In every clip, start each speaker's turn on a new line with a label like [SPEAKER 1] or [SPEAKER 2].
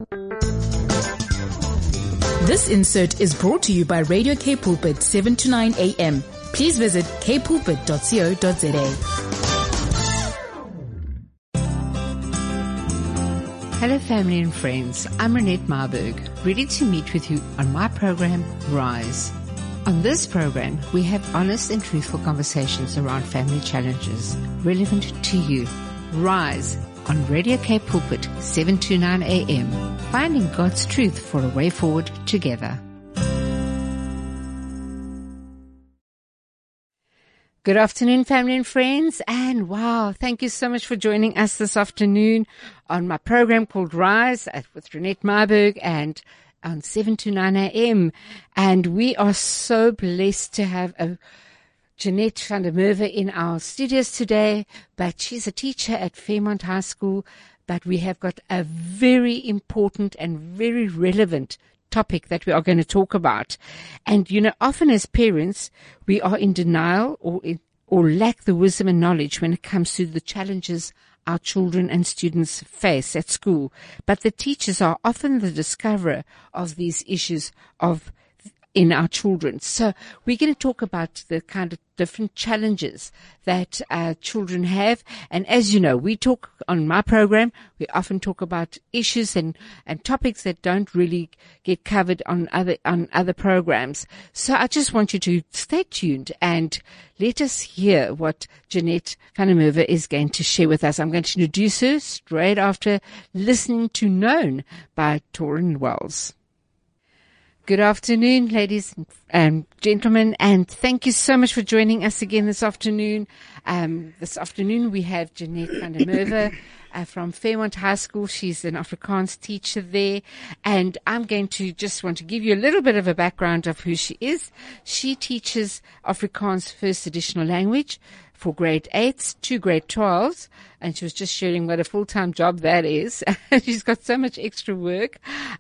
[SPEAKER 1] This insert is brought to you by Radio K Pulpit 7 to 9 a.m. Please visit kpulpit.co.za.
[SPEAKER 2] Hello family and friends, I'm Renette Marburg, ready to meet with you on my program, Rise. On this program, we have honest and truthful conversations around family challenges relevant to you. Rise on Radio K Pulpit 7 to 9 a.m. Finding God's truth for a way forward together. Good afternoon, family and friends, and wow, thank you so much for joining us this afternoon on my program called Rise with Renette Marburg and on 7 to 9 a.m. And we are so blessed to have Jeanette van der Merwe in our studios today, but she's a teacher at Fairmont High School, but we have got a very important and very relevant topic that we are going to talk about. And, you know, often as parents, we are in denial or lack the wisdom and knowledge when it comes to the challenges our children and students face at school. But the teachers are often the discoverer of these issues in our children. So we're going to talk about the kind of different challenges that children have. And as you know, we talk on my program, we often talk about issues and topics that don't really get covered on other programs. So I just want you to stay tuned and let us hear what Jeanette van der Merwe is going to share with us. I'm going to introduce her straight after listening to Known by Tauren Wells. Good afternoon, ladies and gentlemen, and thank you so much for joining us again this afternoon. This afternoon we have Jeanette van der Merwe from Fairmont High School. She's an Afrikaans teacher there, and I'm going to just want to give you a little bit of a background of who she is. She teaches Afrikaans first additional language for grade 8s to grade 12s, and she was just sharing what a full-time job that is. She's got so much extra work,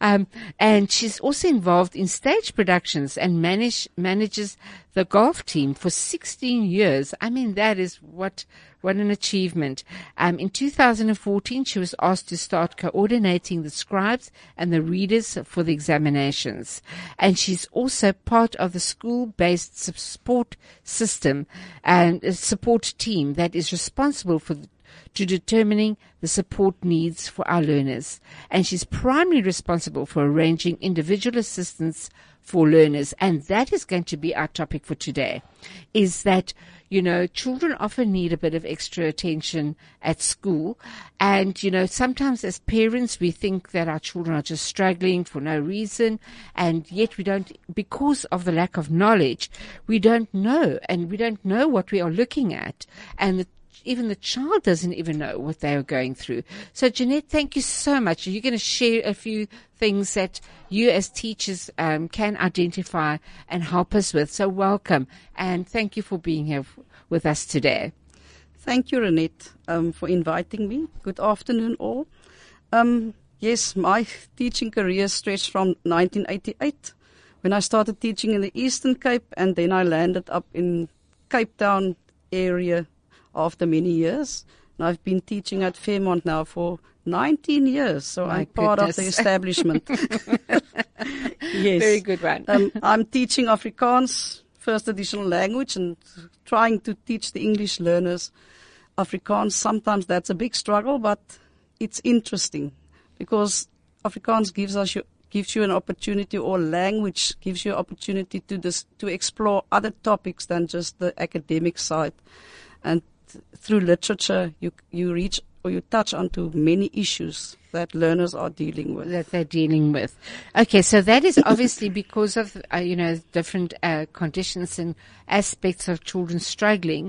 [SPEAKER 2] and she's also involved in stage productions and manages the golf team for 16 years. I mean, that is what an achievement. In 2014, she was asked to start coordinating the scribes and the readers for the examinations. And she's also part of the school-based support system and a support team that is responsible to determining the support needs for our learners. And she's primarily responsible for arranging individual assistance for learners. And that is going to be our topic for today, is that, you know, children often need a bit of extra attention at school. And, you know, sometimes as parents, we think that our children are just struggling for no reason. And yet we don't, because of the lack of knowledge, we don't know. And we don't know what we are looking at. And even the child doesn't even know what they are going through. So, Jeanette, thank you so much. You're going to share a few things that you as teachers can identify and help us with. So welcome, and thank you for being here with us today.
[SPEAKER 3] Thank you, Renette, for inviting me. Good afternoon, all. Yes, my teaching career stretched from 1988, when I started teaching in the Eastern Cape, and then I landed up in Cape Town area after many years. And I've been teaching at Fairmont now for 19 years, so I'm part of the establishment. Yes.
[SPEAKER 2] Very good one.
[SPEAKER 3] I'm teaching Afrikaans, first additional language, and trying to teach the English learners Afrikaans. Sometimes that's a big struggle, but it's interesting because Afrikaans gives you an opportunity, or language gives you an opportunity to explore other topics than just the academic side. And through literature, you reach or you touch onto many issues that learners are dealing with.
[SPEAKER 2] That they're dealing with. Okay, so that is obviously because of, different conditions and aspects of children struggling,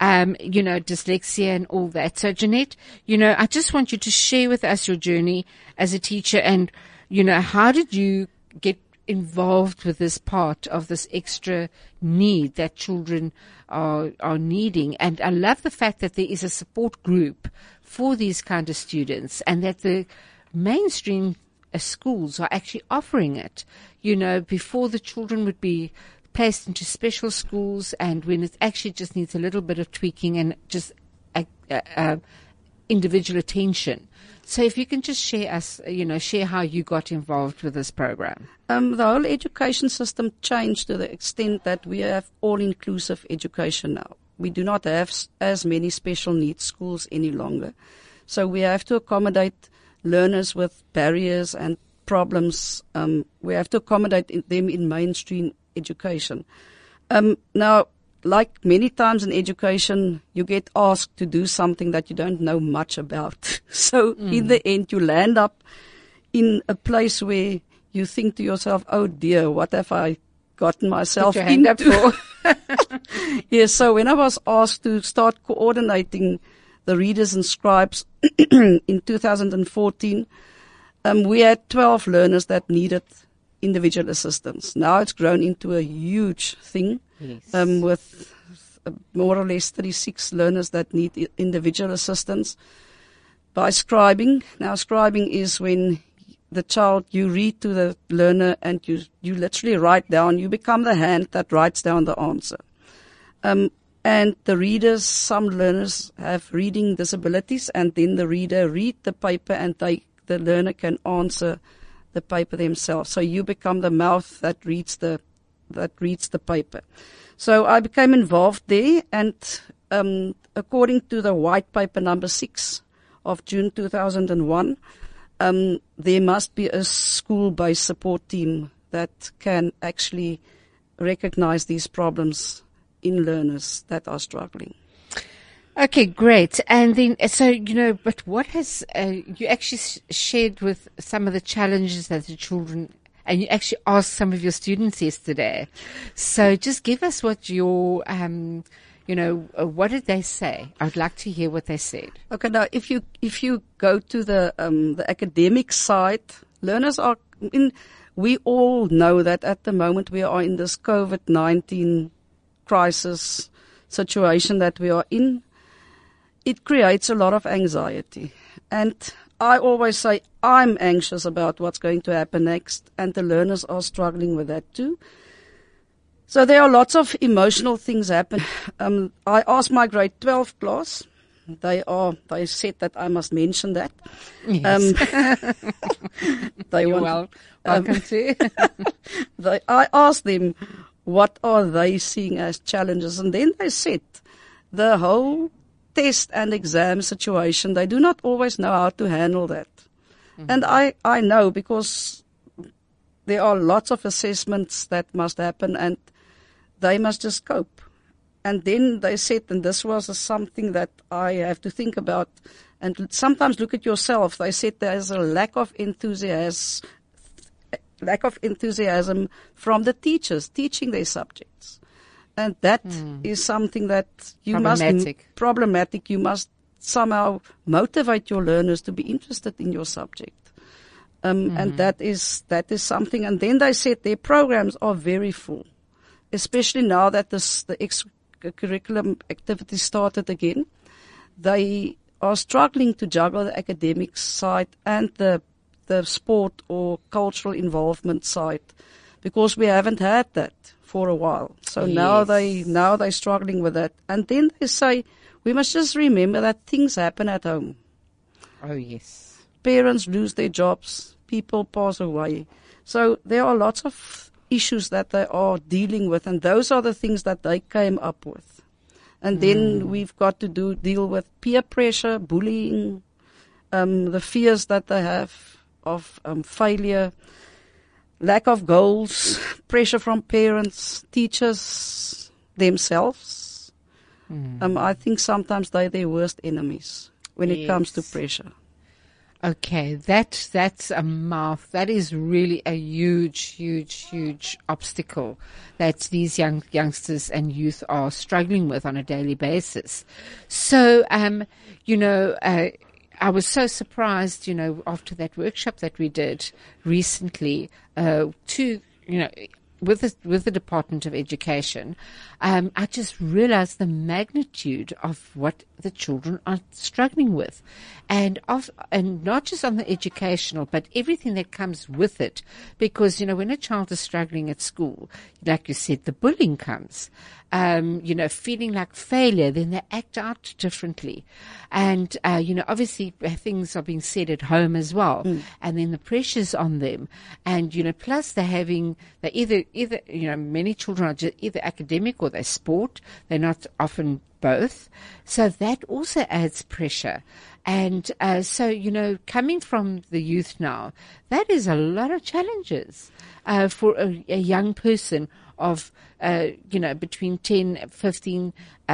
[SPEAKER 2] dyslexia and all that. So, Jeanette, I just want you to share with us your journey as a teacher and, how did you get involved with this part of this extra need that children are needing. And I love the fact that there is a support group for these kind of students and that the mainstream schools are actually offering it, before the children would be placed into special schools and when it actually just needs a little bit of tweaking and just individual attention. So if you can just share how you got involved with this program.
[SPEAKER 3] The whole education system changed to the extent that we have all-inclusive education now. We do not have as many special needs schools any longer. So we have to accommodate learners with barriers and problems. We have to accommodate them in mainstream education. Now, like many times in education, you get asked to do something that you don't know much about. So in the end, you land up in a place where you think to yourself, oh dear, what have I gotten myself
[SPEAKER 2] Put your hand up
[SPEAKER 3] into?
[SPEAKER 2] for.
[SPEAKER 3] Yes, so when I was asked to start coordinating the readers and scribes in 2014, we had 12 learners that needed individual assistance. Now it's grown into a huge thing.
[SPEAKER 2] Yes.
[SPEAKER 3] With more or less 36 learners that need individual assistance by scribing. Now, scribing is when you read to the learner and you literally write down, you become the hand that writes down the answer. And the readers, some learners have reading disabilities, and then the reader read the paper and the learner can answer the paper themselves. So you become the mouth that reads the paper. So I became involved there, and according to the white paper number 6 of June 2001, there must be a school-based support team that can actually recognize these problems in learners that are struggling.
[SPEAKER 2] Okay, great. And then, but what has, you actually shared with some of the challenges that the children, and you actually asked some of your students yesterday. So just give us what your, what did they say? I would like to hear what they said.
[SPEAKER 3] Okay, now if you go to the academic side, learners are we all know that at the moment we are in this COVID-19 crisis situation that we are in. It creates a lot of anxiety. And I always say I'm anxious about what's going to happen next, and the learners are struggling with that too. So there are lots of emotional things happen. I asked my grade 12 class. They said that I must mention that.
[SPEAKER 2] Yes. Welcome to.
[SPEAKER 3] I asked them what are they seeing as challenges, and then they said the whole test and exam situation, they do not always know how to handle that. Mm-hmm. And I know, because there are lots of assessments that must happen and they must just cope. And then they said, and this was something that I have to think about and sometimes look at yourself, they said there's a lack of enthusiasm from the teachers teaching their subjects. And that is something that problematic. You must somehow motivate your learners to be interested in your subject. And that is something. And then they said their programs are very full, especially now that the extracurriculum activities started again. They are struggling to juggle the academic side and the sport or cultural involvement side, because we haven't had that for a while. So yes. now they're struggling with that. And then they say, we must just remember that things happen at home.
[SPEAKER 2] Oh, yes.
[SPEAKER 3] Parents lose their jobs. People pass away. So there are lots of issues that they are dealing with, and those are the things that they came up with. And then we've got to deal with peer pressure, bullying, the fears that they have of failure, lack of goals, pressure from parents, teachers, themselves. I think sometimes they're their worst enemies when it comes to pressure.
[SPEAKER 2] Okay, that's a mouth. That is really a huge obstacle that these youngsters and youth are struggling with on a daily basis. So, I was so surprised, after that workshop that we did recently, with the Department of Education, I just realized the magnitude of what the children are struggling with, and not just on the educational, but everything that comes with it. Because when a child is struggling at school, like you said, the bullying comes. Feeling like failure, then they act out differently. And, obviously things are being said at home as well. And then the pressure's on them. And, plus they're either, many children are just either academic or they're sport. They're not often both. So that also adds pressure. And, coming from the youth now, that is a lot of challenges, for a young person of, between 10, 15,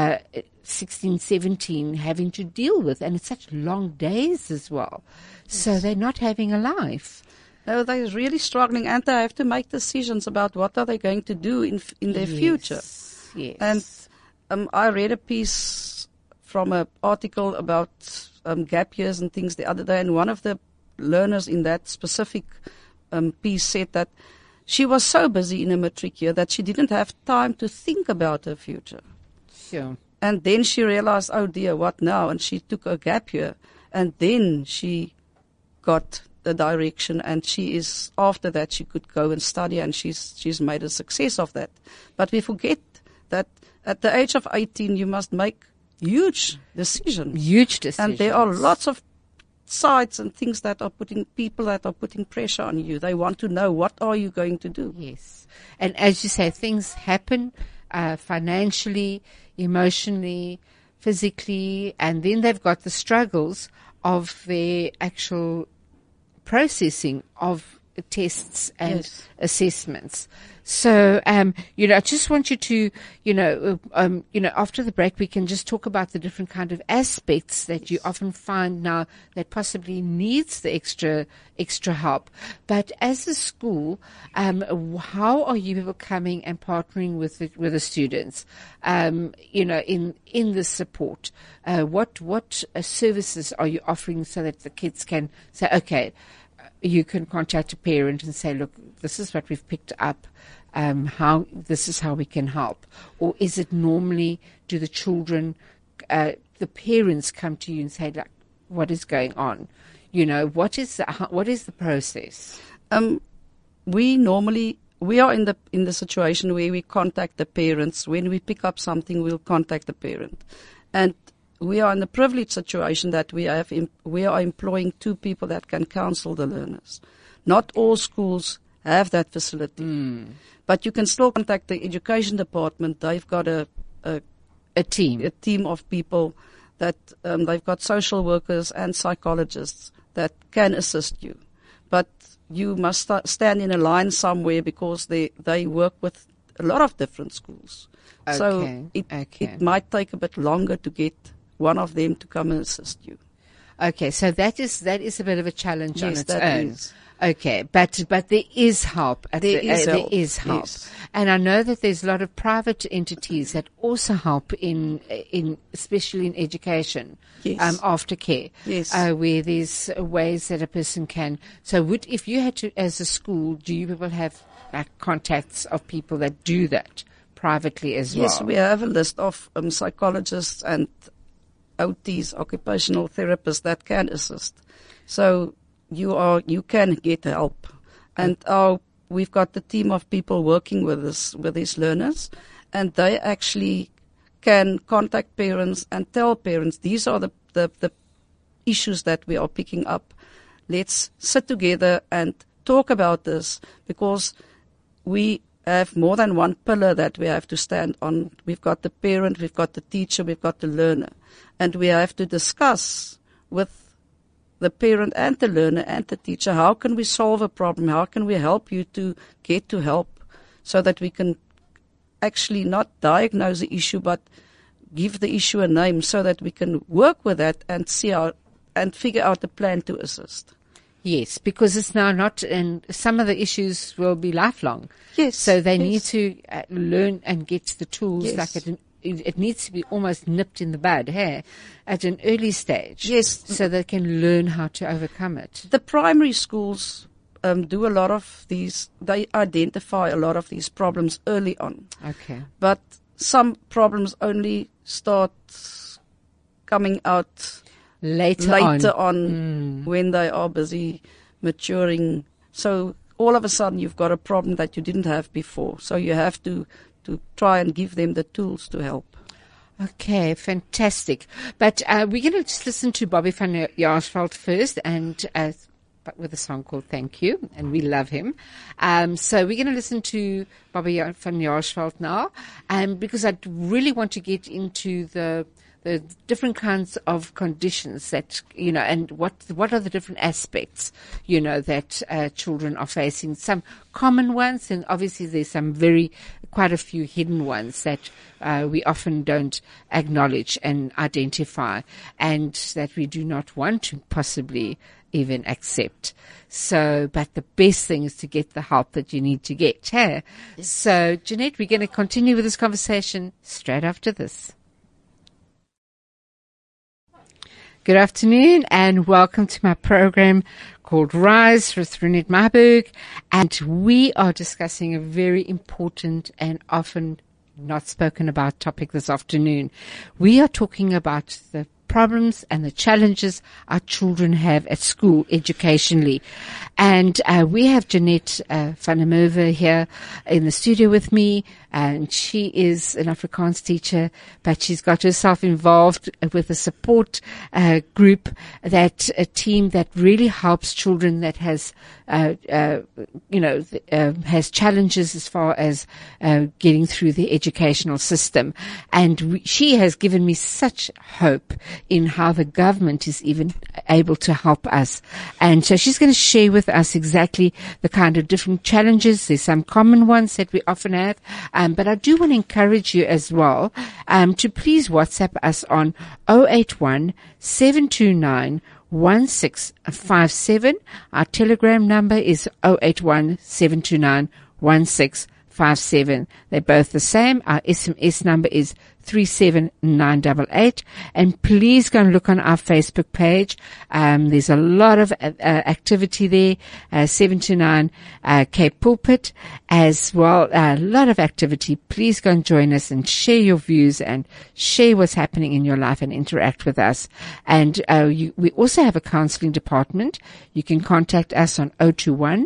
[SPEAKER 2] 16, 17 having to deal with. And it's such long days as well. Yes. So they're not having a life.
[SPEAKER 3] No, they're really struggling, and they have to make decisions about what are they going to do in their future.
[SPEAKER 2] Yes.
[SPEAKER 3] And I read a piece from an article about gap years and things the other day, and one of the learners in that specific piece said that she was so busy in a matric year that she didn't have time to think about her future.
[SPEAKER 2] Sure.
[SPEAKER 3] And then she realized, oh dear, what now? And she took a gap year, and then she got the direction, and after that she could go and study, and she's made a success of that. But we forget that at the age of 18 you must make huge decisions. And there are lots of sites and things people that are putting pressure on you. They want to know, what are you going to do?
[SPEAKER 2] Yes. And as you say, things happen, financially, emotionally, physically, and then they've got the struggles of their actual processing of tests and assessments. So, I just want you to, after the break, we can just talk about the different kind of aspects that you often find now that possibly needs the extra help. But as a school, how are you people coming and partnering with the students, in the support? What services are you offering so that the kids can say, okay, you can contact a parent and say, look, this is what we've picked up. This is how we can help? Or is it normally, do the children, the parents come to you and say, like, what is going on? What is the process?
[SPEAKER 3] We are in the situation where we contact the parents. When we pick up something, we'll contact the parent. And we are in the privileged situation that we are employing 2 people that can counsel the learners. Not all schools have that facility. But you can still contact the education department. They've got a team of people that they've got social workers and psychologists that can assist you. But you must stand in a line somewhere, because they work with a lot of different schools.
[SPEAKER 2] Okay.
[SPEAKER 3] So it might take a bit longer to get one of them to come and assist you.
[SPEAKER 2] Okay, so that is a bit of a challenge on its own.
[SPEAKER 3] Is.
[SPEAKER 2] Okay, but there is help.
[SPEAKER 3] There is help.
[SPEAKER 2] Yes. And I know that there's a lot of private entities that also help in especially in education, aftercare, where there's ways that a person can. So if you had to, as a school, do you people have like contacts of people that do that privately as well?
[SPEAKER 3] Yes, we have a list of psychologists and OTs, occupational therapists, that can assist. So you can get help. And we've got the team of people working with these learners, and they actually can contact parents and tell parents, these are the issues that we are picking up. Let's sit together and talk about this, because we have more than one pillar that we have to stand on. We've got the parent, we've got the teacher, we've got the learner. And we have to discuss with the parent and the learner and the teacher, how can we solve a problem? How can we help you to get to help, so that we can actually not diagnose the issue, but give the issue a name, so that we can work with that and figure out a plan to assist.
[SPEAKER 2] Yes, because it's now not, and some of the issues will be lifelong.
[SPEAKER 3] Yes.
[SPEAKER 2] So they need to learn and get the tools.
[SPEAKER 3] Yes.
[SPEAKER 2] Like it needs to be almost nipped in the bud, at an early stage.
[SPEAKER 3] Yes.
[SPEAKER 2] So they can learn how to overcome it.
[SPEAKER 3] The primary schools do a lot of these, they identify a lot of these problems early on.
[SPEAKER 2] Okay.
[SPEAKER 3] But some problems only start coming out
[SPEAKER 2] Later
[SPEAKER 3] on when they are busy maturing. So all of a sudden you've got a problem that you didn't have before. So you have to try and give them the tools to help.
[SPEAKER 2] Okay, fantastic. But we're going to just listen to Bobby van Jaarsveld first, and with a song called Thank You, and we love him. So we're going to listen to Bobby van Jaarsveld now, because I really want to get into the different kinds of conditions that, and what are the different aspects, that children are facing. Some common ones, and obviously there's quite a few hidden ones that we often don't acknowledge and identify, and that we do not want to possibly even accept. So, but the best thing is to get the help that you need to get. Hey? Yes. So, Jeanette, we're going to continue with this conversation straight after this. Good afternoon and welcome to my program called Rise with Renette Marburg, and we are discussing a very important and often not spoken about topic this afternoon. We are talking about the problems and the challenges our children have at school educationally. And we have Jeanette van der Merwe here in the studio with me, and she is an Afrikaans teacher, but she's got herself involved with a support group, a team that really helps children that has challenges as far as getting through the educational system. And she has given me such hope in how the government is even able to help us. And so she's going to share with us exactly the kind of different challenges. There's some common ones that we often have. But I do want to encourage you as well to please WhatsApp us on 081 729 1657. Our Telegram number is 081 729 1657. They're both the same. Our SMS number is 37988. And please go and look on our Facebook page. There's a lot of activity there. 729 Cape Pulpit as well. A lot of activity. Please go and join us and share your views and share what's happening in your life and interact with us. And we also have a counseling department. You can contact us on 021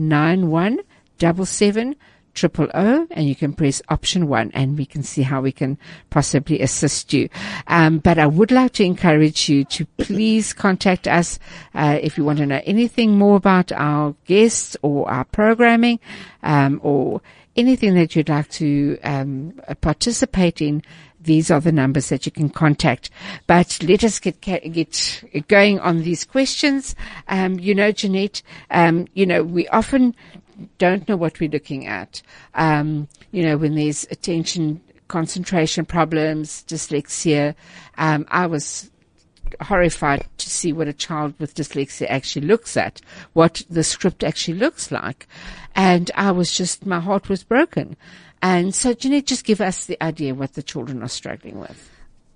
[SPEAKER 2] 9177 000, and you can press option 1 and we can see how we can possibly assist you. But I would like to encourage you to please contact us if you want to know anything more about our guests or our programming, or anything that you'd like to participate in. These are the numbers that you can contact. But let us get going on these questions. Jeanette, we often don't know what we're looking at. When there's attention, concentration problems, dyslexia, I was horrified to see what a child with dyslexia actually looks at, what the script actually looks like. And my heart was broken. And so, Jeanette, just give us the idea what the children are struggling with.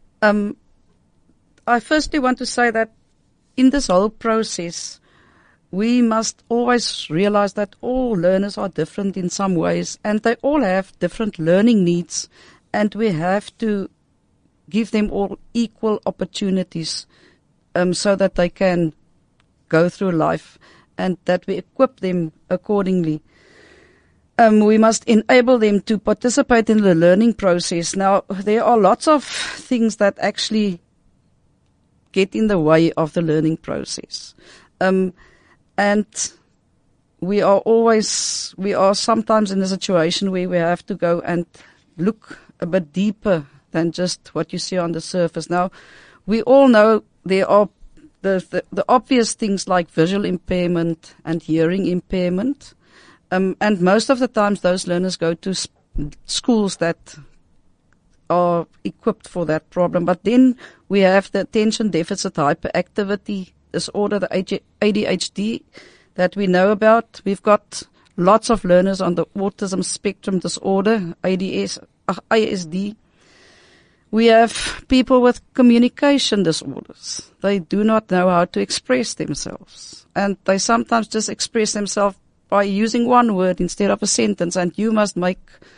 [SPEAKER 3] I firstly want to say that in this whole process, we must always realize that all learners are different in some ways, and they all have different learning needs, and we have to give them all equal opportunities so that they can go through life and that we equip them accordingly. We must enable them to participate in the learning process. Now, there are lots of things that actually get in the way of the learning process. And we are sometimes in a situation where we have to go and look a bit deeper than just what you see on the surface. Now, we all know there are the obvious things like visual impairment and hearing impairment. And most of the times those learners go to schools that are equipped for that problem. But then we have the attention deficit hyperactivity disorder, the ADHD that we know about. We've got lots of learners on the autism spectrum disorder, ASD. We have people with communication disorders. They do not know how to express themselves. And they sometimes just express themselves by using one word instead of a sentence, and you must make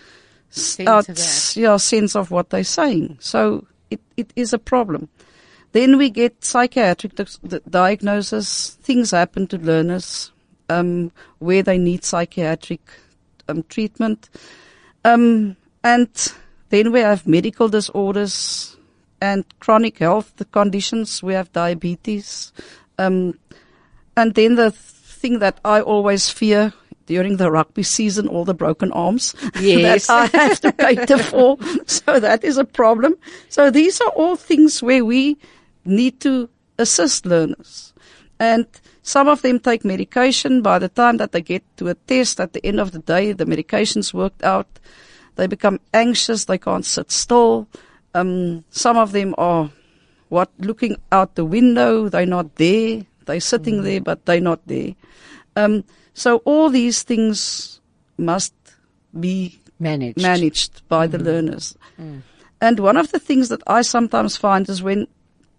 [SPEAKER 3] sense of what they're saying. So it is a problem. Then we get psychiatric diagnosis. Things happen to learners where they need psychiatric treatment. And then we have medical disorders and chronic health conditions. We have diabetes. And then the thing that I always fear during the rugby season, all the broken arms
[SPEAKER 2] yes.
[SPEAKER 3] that I have to cater for. So that is a problem. So these are all things where we need to assist learners. And some of them take medication. By the time that they get to a test, at the end of the day, the medication's worked out. They become anxious. They can't sit still. Some of them are looking out the window. They're not there. They're sitting there, but they're not there. So all these things must be managed by the learners. And one of the things that I sometimes find is when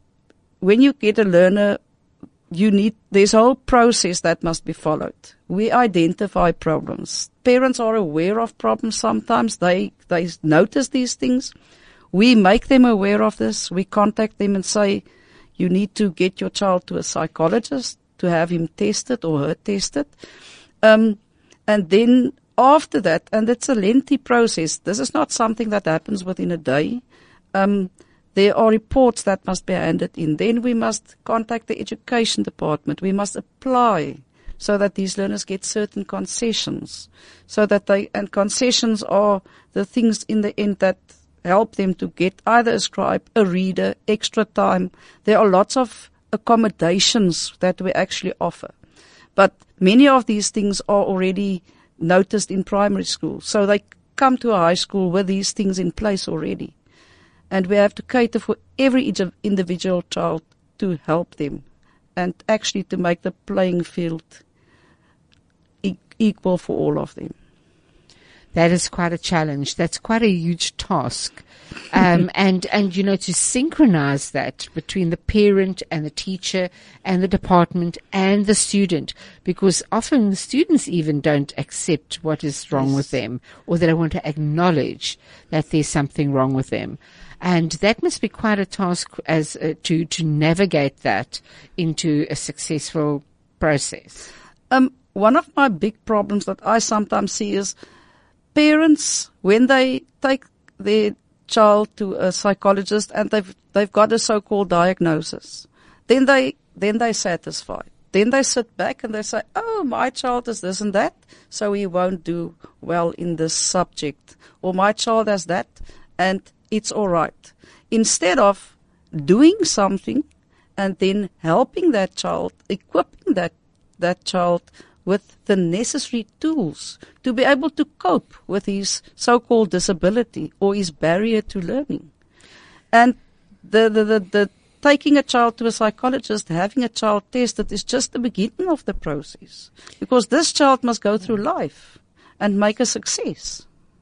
[SPEAKER 3] you get a learner, there's a whole process that must be followed. We identify problems. Parents are aware of problems sometimes. They notice these things. We make them aware of this. We contact them and say, you need to get your child to a psychologist to have him tested or her tested. And then after that, and it's a lengthy process, this is not something that happens within a day. There are reports that must be handed in. Then we must contact the education department. We must apply so that these learners get certain concessions. And concessions are the things in the end that help them to get either a scribe, a reader, extra time. There are lots of accommodations that we actually offer. But many of these things are already noticed in primary school. So they come to a high school with these things in place already. And we have to cater for every individual child to help them and actually to make the playing field equal for all of them.
[SPEAKER 2] That is quite a challenge. That's quite a huge task. And to synchronize that between the parent and the teacher and the department and the student, because often the students even don't accept what is wrong with them, or they don't want to acknowledge that there's something wrong with them. And that must be quite a task to navigate that into a successful process.
[SPEAKER 3] One of my big problems that I sometimes see is parents, when they take their child to a psychologist and they've got a so-called diagnosis, then they're satisfied. Then they sit back and they say, oh, my child is this and that, so he won't do well in this subject. Or my child has that, and it's all right. Instead of doing something and then helping that child, equipping that child with the necessary tools to be able to cope with his so-called disability or his barrier to learning. And the taking a child to a psychologist, having a child tested is just the beginning of the process, because this child must go through life and make a success.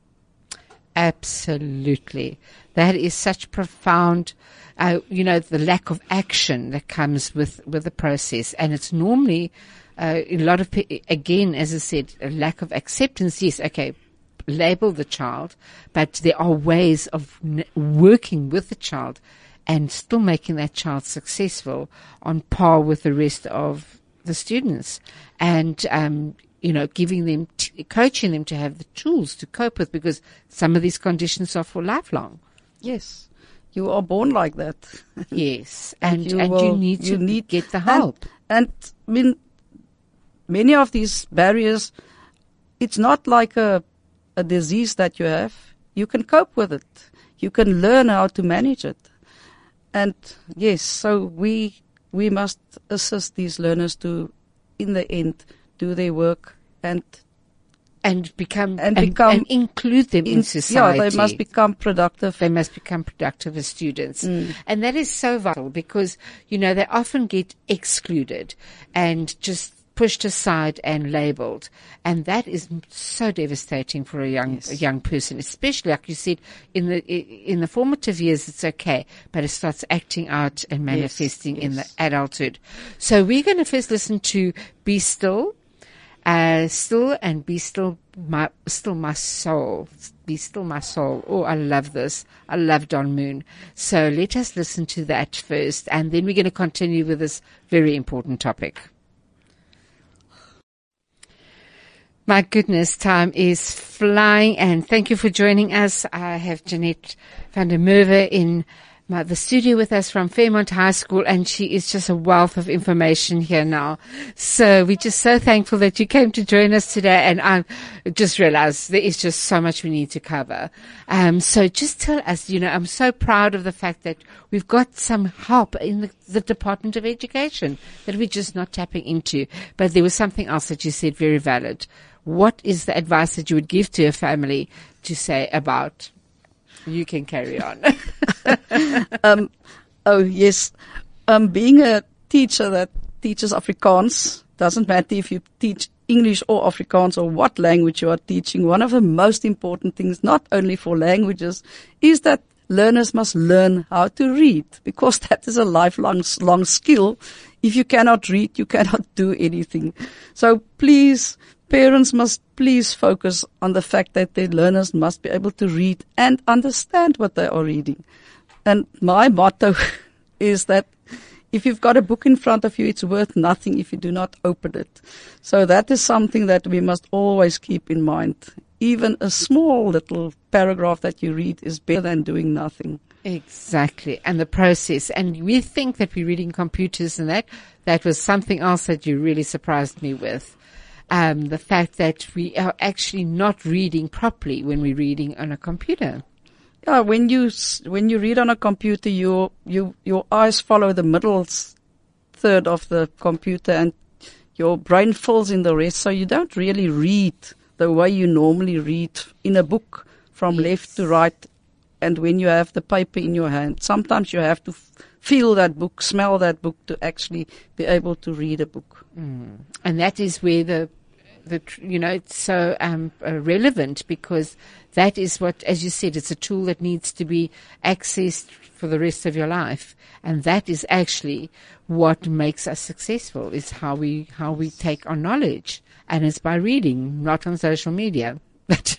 [SPEAKER 2] Absolutely. That is such profound, the lack of action that comes with the process. And it's normally a lot of, again, as I said, a lack of acceptance. Yes, okay, label the child, but there are ways of working with the child and still making that child successful on par with the rest of the students. And, giving them, coaching them to have the tools to cope with, because some of these conditions are for lifelong.
[SPEAKER 3] Yes. You are born like that.
[SPEAKER 2] Yes. And you need to get the help.
[SPEAKER 3] And I mean, many of these barriers, it's not like a disease that you have. You can cope with it. You can learn how to manage it. And yes, so we must assist these learners to, in the end, do their work and
[SPEAKER 2] include them in society.
[SPEAKER 3] Yeah, they must become productive.
[SPEAKER 2] They must become productive as students. And that is so vital, because, they often get excluded and just pushed aside and labeled. And that is so devastating for a young person, especially, like you said, in the formative years, it's okay, but it starts acting out and manifesting in the adulthood. So we're going to first listen to Be Still, Still and Be Still My Soul. Be Still My Soul. Oh, I love this. I love Don Moon. So let us listen to that first, and then we're going to continue with this very important topic. My goodness, time is flying, and thank you for joining us. I have Jeanette van der Merwe in the studio with us from Fairmont High School, and she is just a wealth of information here now. So we're just so thankful that you came to join us today, and I just realized there is just so much we need to cover. So just tell us, I'm so proud of the fact that we've got some help in the Department of Education that we're just not tapping into. But there was something else that you said very valid. What is the advice that you would give to a family to say about? You can carry on.
[SPEAKER 3] Being a teacher that teaches Afrikaans, doesn't matter if you teach English or Afrikaans or what language you are teaching, one of the most important things, not only for languages, is that learners must learn how to read, because that is a lifelong skill. If you cannot read, you cannot do anything. So please, parents must please focus on the fact that their learners must be able to read and understand what they are reading. And my motto is that if you've got a book in front of you, it's worth nothing if you do not open it. So that is something that we must always keep in mind. Even a small little paragraph that you read is better than doing nothing.
[SPEAKER 2] Exactly. And the process. And we think that we're reading computers, and that was something else that you really surprised me with. The fact that we are actually not reading properly when we're reading on a computer.
[SPEAKER 3] Yeah, when you read on a computer, your eyes follow the middle third of the computer, and your brain fills in the rest. So you don't really read the way you normally read in a book from left to right. And when you have the paper in your hand, sometimes you have to feel that book, smell that book to actually be able to read a book.
[SPEAKER 2] And that is where it's so relevant, because that is what, as you said, it's a tool that needs to be accessed for the rest of your life. And that is actually what makes us successful, is how we take on knowledge. And it's by reading, not on social media. But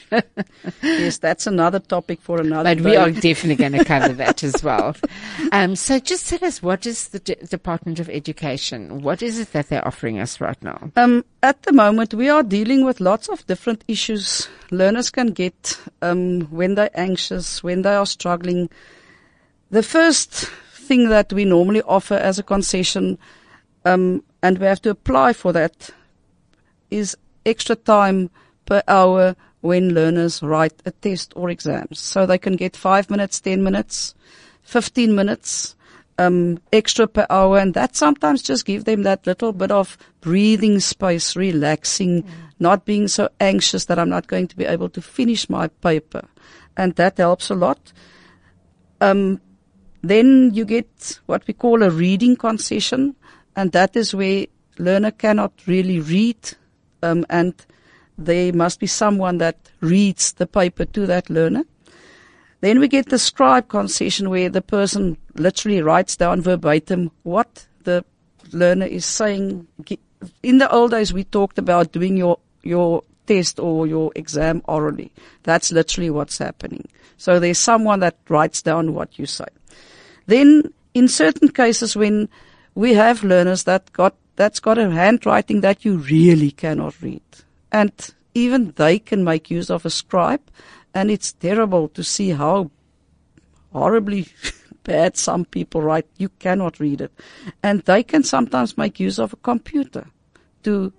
[SPEAKER 3] yes, that's another topic for another day.
[SPEAKER 2] But we are definitely going to cover that as well. So just tell us, what is the Department of Education? What is it that they're offering us right now?
[SPEAKER 3] At the moment, we are dealing with lots of different issues learners can get when they're anxious, when they are struggling. The first thing that we normally offer as a concession, and we have to apply for that, is extra time per hour when learners write a test or exams. So they can get 5 minutes, 10 minutes, 15 minutes extra per hour, and that sometimes just give them that little bit of breathing space, relaxing, not being so anxious that I'm not going to be able to finish my paper. And that helps a lot. Then you get what we call a reading concession, and that is where learner cannot really read, and there must be someone that reads the paper to that learner. Then we get the scribe concession, where the person literally writes down verbatim what the learner is saying. In the old days, we talked about doing your test or your exam orally. That's literally what's happening. So there's someone that writes down what you say. Then in certain cases, when we have learners that's got a handwriting that you really cannot read, and even they can make use of a scribe, and it's terrible to see how horribly bad some people write. You cannot read it, and they can sometimes make use of a computer to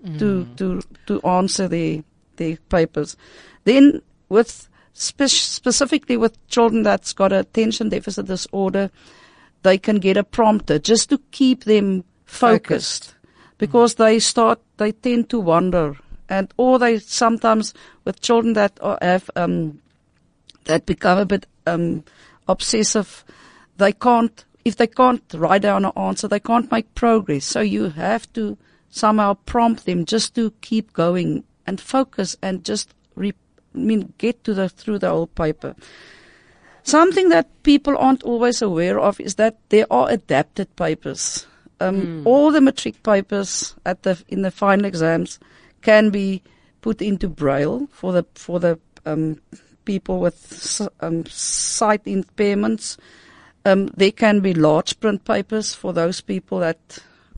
[SPEAKER 3] answer their papers. Then with specifically with children that's got attention deficit disorder, they can get a prompter just to keep them focused. Because they tend to wander, or they sometimes with children that have that become a bit obsessive, if they can't write down an answer, they can't make progress. So you have to somehow prompt them just to keep going and focus and just get through the whole paper. Something that people aren't always aware of is that there are adapted papers. All the matric papers in the final exams can be put into Braille for the people with sight impairments. There can be large print papers for those people that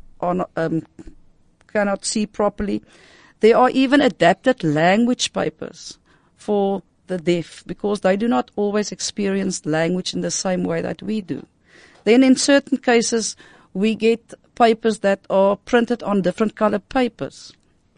[SPEAKER 3] cannot see properly. There are even adapted language papers for the deaf, because they do not always experience language in the same way that we do. Then in certain cases, we get papers that are printed on different colored pages,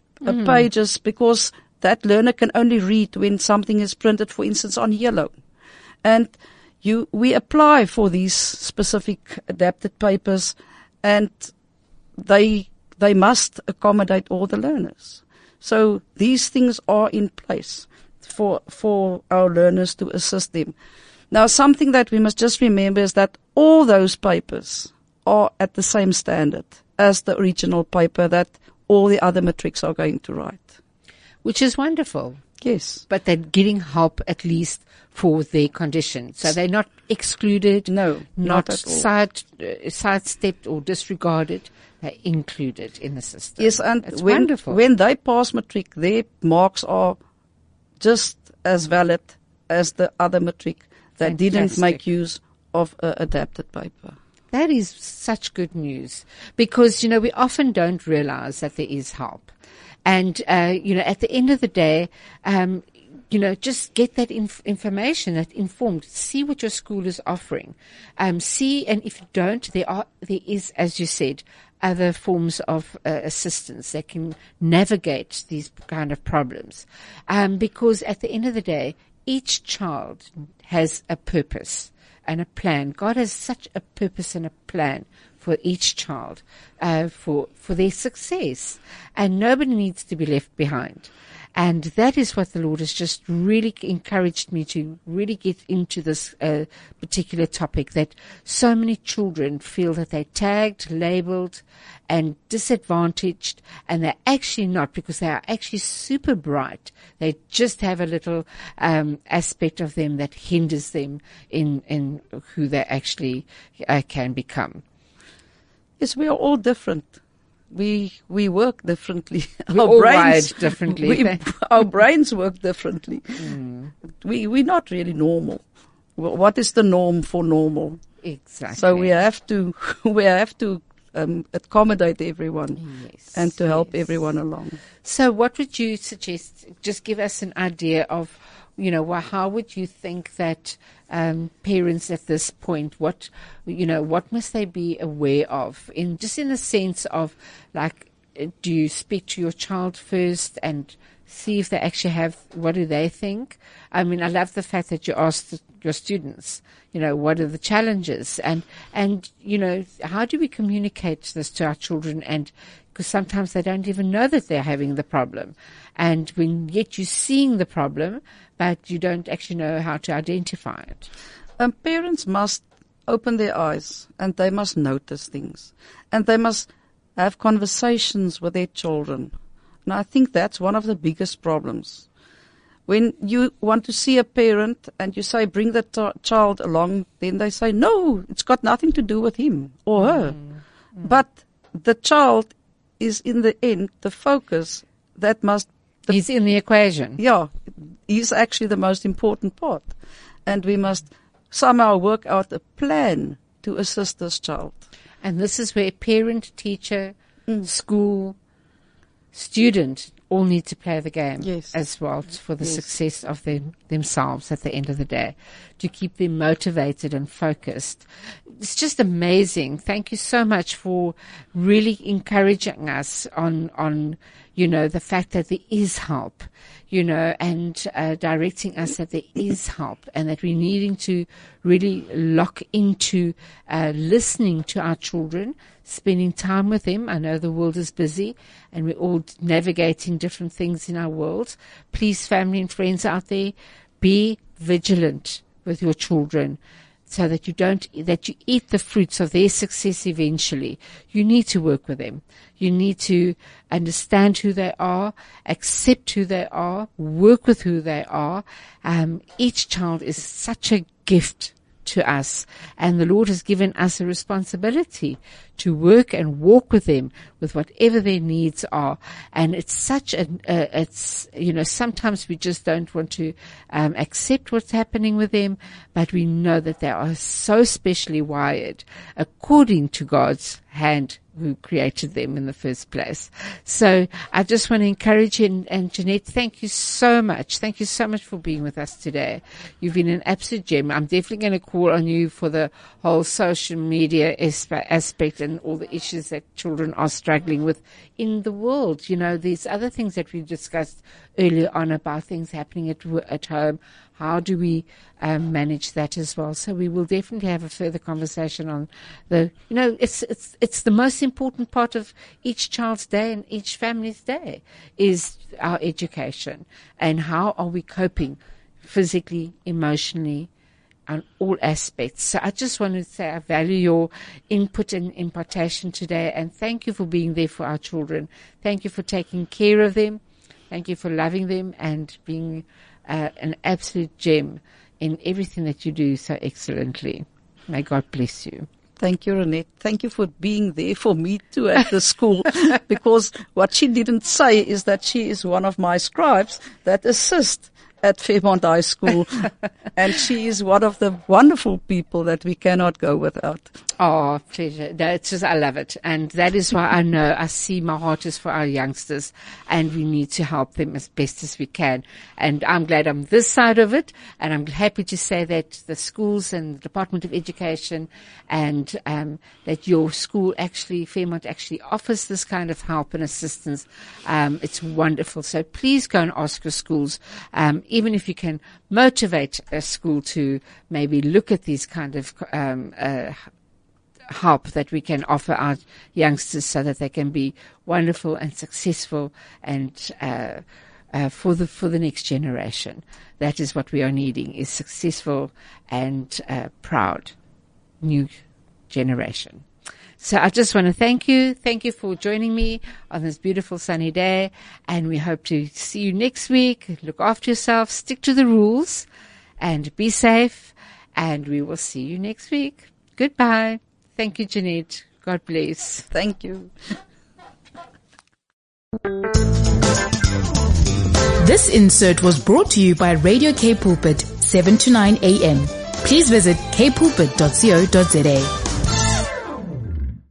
[SPEAKER 3] because that learner can only read when something is printed, for instance, on yellow. And we apply for these specific adapted papers, and they must accommodate all the learners. So these things are in place for our learners to assist them. Now, something that we must just remember is that all those papers are at the same standard as the original paper that all the other matrics are going to write.
[SPEAKER 2] Which is wonderful.
[SPEAKER 3] Yes.
[SPEAKER 2] But they're getting help at least for their condition. So they're not excluded.
[SPEAKER 3] No, not at all.
[SPEAKER 2] Sidestepped or disregarded. They're included in the system.
[SPEAKER 3] Yes, and
[SPEAKER 2] it's wonderful.
[SPEAKER 3] When they pass matric, their marks are just as valid as the other matric that didn't make use of adapted paper.
[SPEAKER 2] That is such good news, because, we often don't realize that there is help. And, at the end of the day, just get that information, that informed. See what your school is offering. See, and if you don't, there is, as you said, other forms of assistance that can navigate these kind of problems. Because at the end of the day, each child has a purpose and a plan. God has such a purpose and a plan for each child, for their success. And nobody needs to be left behind. And that is what the Lord has just really encouraged me to really get into this particular topic, that so many children feel that they're tagged, labeled, and disadvantaged, and they're actually not, because they are actually super bright. They just have a little aspect of them that hinders them in who they actually can become.
[SPEAKER 3] Yes, we are all different. We work differently.
[SPEAKER 2] Our brains differently.
[SPEAKER 3] Our brains work differently. We're not really normal. What is the norm for normal?
[SPEAKER 2] Exactly.
[SPEAKER 3] So we have to accommodate everyone, and to help everyone along.
[SPEAKER 2] So what would you suggest? Just give us an idea of, how would you think that parents at this point, what must they be aware of, in the sense of, like, do you speak to your child first and see if they actually have, what do they think? I mean, I love the fact that you asked your students, what are the challenges, and how do we communicate this to our children? And because sometimes they don't even know that they're having the problem, and yet you're seeing the problem, but you don't actually know how to identify it.
[SPEAKER 3] Parents must open their eyes, and they must notice things, and they must have conversations with their children. And I think that's one of the biggest problems. When you want to see a parent and you say, bring the child along, then they say, no, it's got nothing to do with him or her. But the child is, in the end, the focus that must...
[SPEAKER 2] He's in the equation.
[SPEAKER 3] Yeah, he's actually the most important part. And we must somehow work out a plan to assist this child.
[SPEAKER 2] And this is where parent, teacher, school, student all need to play the game as well, for the success of themselves at the end of the day, to keep them motivated and focused. It's just amazing. Thank you so much for really encouraging us on the fact that there is help, and directing us that there is help, and that we're needing to really lock into listening to our children, spending time with them. I know the world is busy and we're all navigating different things in our world. Please, family and friends out there, be vigilant with your children. so that you eat the fruits of their success eventually. You need to work with them. You need to understand who they are, accept who they are, work with who they are. Each child is such a gift to us, and the Lord has given us a responsibility to work and walk with them with whatever their needs are. And it's such sometimes we just don't want to accept what's happening with them, but we know that they are so specially wired according to God's hand who created them in the first place. So I just want to encourage you, and Jeanette, thank you so much. Thank you so much for being with us today. You've been an absolute gem. I'm definitely going to call on you for the whole social media aspect and all the issues that children are struggling with in the world. You know, these other things that we discussed earlier on about things happening at home. How do we manage that as well? So we will definitely have a further conversation on it's the most important part of each child's day and each family's day is our education, and how are we coping physically, emotionally, on all aspects. So I just want to say I value your input and impartation today, and thank you for being there for our children. Thank you for taking care of them. Thank you for loving them and being an absolute gem in everything that you do so excellently. May God bless you.
[SPEAKER 3] Thank you, Renette. Thank you for being there for me too at the school, because what she didn't say is that she is one of my scribes that assist at Fairmont High School, and she is one of the wonderful people that we cannot go without.
[SPEAKER 2] Oh, pleasure. That's just, I love it. And that is why I see my heart is for our youngsters, and we need to help them as best as we can. And I'm glad I'm this side of it, and I'm happy to say that the schools and the Department of Education and that your school actually, Fairmont actually offers this kind of help and assistance. It's wonderful. So please go and ask your schools, even if you can motivate a school to maybe look at these kind of help that we can offer our youngsters so that they can be wonderful and successful and for the next generation. That is what we are needing, is successful and proud new generation. So I just want to thank you. Thank you for joining me on this beautiful sunny day, and we hope to see you next week. Look after yourself, stick to the rules, and be safe, and we will see you next week. Goodbye. Thank you, Jeanette. God bless.
[SPEAKER 3] Thank you.
[SPEAKER 1] This insert was brought to you by Radio K Pulpit, 7 to 9 a.m. Please visit kpulpit.co.za.